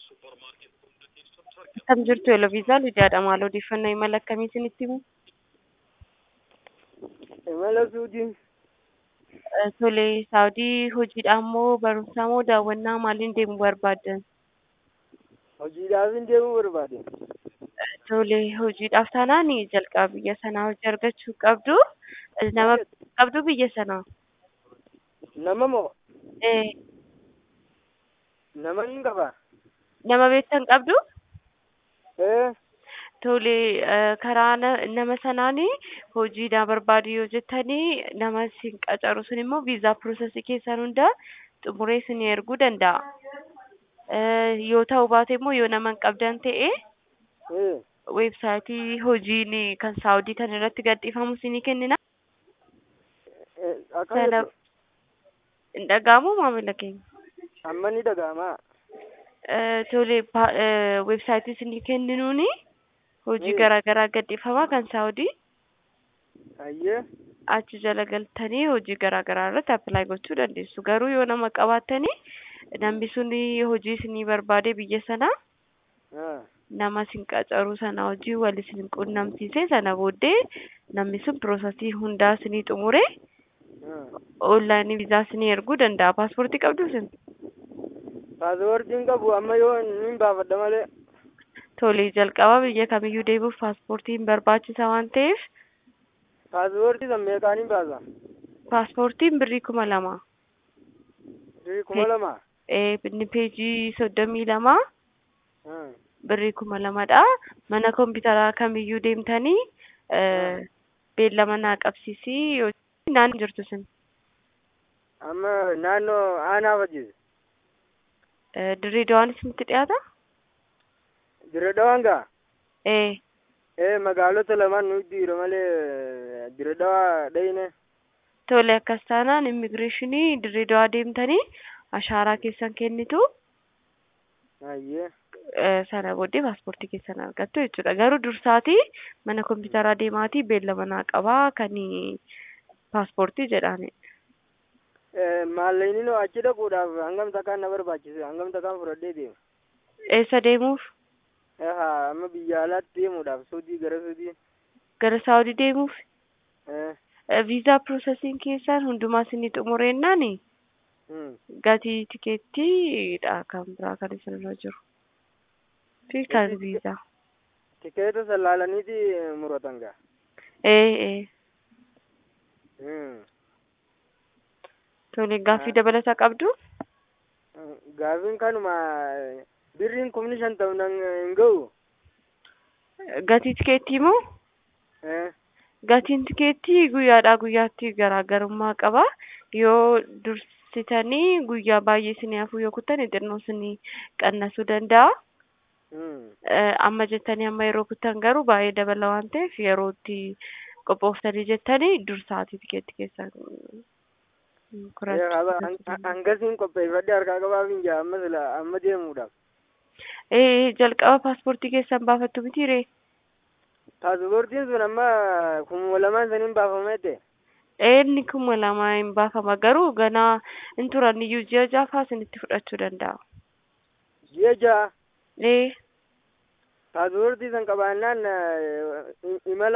Kam jirtu Eloviisaa Lidiyaadha. Maal odeeffannoo imala akkamii isinitti himu? Imala Suudiin Tole, Saawudii hojiidhaan moo barumsaa moo daawwannaa maaliin deemuu barbaaddan? hojiidhaaf deemuu barbaade. Tole, hojiidhaaf taanaan jalqaba biyya sanaa hojii argachuu qabdu. Nama qabdu biyya sanaa. Nama moo Eh, nama hin qaba? nama beektan qabdu? Eh, Tole, karaa nama sanaanii hojiidhaan barbaadu yoo jettanii nama isin qacaru sun immoo viizaa piroosesii keessan hunda xumuree isin erguu danda'a. Yoo ta'uu baate immoo yoo nama hin qabdan ta'e weebsaayitii hojiin kan Saawudii kan irratti gadhiifamu isinii kennina. akkam Sana jettu? hin dhaga'amu maamila keenya. Amma ni dhaga'ama. Tole, weebsaayitii isinii kenninuuni hojii garaagaraa gadhiifama kan Saawudii. Ayyee. Achi jala galtanii hojii garaagaraa irratti appilaayi gochuu dandeessu. Garuu yoo nama qabaattanii namni sun hojii isinii barbaade biyya sanaa nama isin qacaru sana hojii wal isin qunnamsiise sana booddee namni sun piroosesii hundaa isinii xumure onlaayinii viizaa isinii erguu danda'a. Paaspoortii qabdu isin? Paaspoortiin qabu amma yoo hin baafadha malee. Tole, jalqaba biyya kamiyyuu deemuuf paaspoortiin barbaachisa waan ta'eef Paaspoortii san meeqaan hin baasa? paaspoortiin birrii 2,000. 2,000. Inni peejii 32 birrii 2,000dha. Mana kompiitaraa kamiyyuu deemtanii beellama naa qabsiisii yoo naan jirtu isin. Amma naannoo aanaa wajjin. Dirreedawaan isinitti dhiyaata? Diradawaan gaa? Eh, Magaalota lamaan nu dhiira malee diradawaa dhayine. Tole, akkas taanaan immigireeshinii Dirreedawaa deemtanii ashaaraa keessan kennitu. Ayyee. Sana booddee paaspoortii keessan argattu jechuudha. Garuu dursaatii mana kompiitaraa deemaatii beellama naa qabaa kan paaspoortii jedhani. Maallaqni achi dhaquudhaaf hangam takkaan na barbaachise? Hangam takkaan fudhadhee deema? Eessa deemuuf? Amma biyya alaatti deemuudhaaf Suudii gara Suudii. Gara Saawudii deemuuf? Viizaa piroosesiin keessan hundumaa isinii xumureennaan gatii tikeettiidha kan biraa kan isinirra jiru. Fi kan viizaa. Tikeeta sallaalaniiti muratan gaa. Eh. Tole, gaaffii dabalataa qabdu? Gaaffiin kanuma birriin 50,000 hin ga'u. Gatii tikeettii moo? Gatiin tikeettii guyyaadhaa guyyaatti garaagarummaa qaba. Yoo dursitanii guyyaa baay'ee isinii hafuu yoo kuttan xinnoo isinii qannasuu danda'a. Amma jettanii amma yeroo kuttan garuu baay'ee dabala waan ta'eef yeroo itti qophooftanii jettanii dursaatii tikeettii keessan Hangasiin qopheeffadhee harkaa qabaafin jaa amma deemuudhaaf. Jalqaba paaspoortii keessan baafattu miti ree? Paaspoortiin sun amma 2,000 saniin baafama jette. Inni 2,000 hin baafama garuu ganaa hin turan iyyuu ji'a jaafaa isinitti fudhachuu danda'a. Ji'a ja'a. Eh. Paaspoortii san qabaannaan imala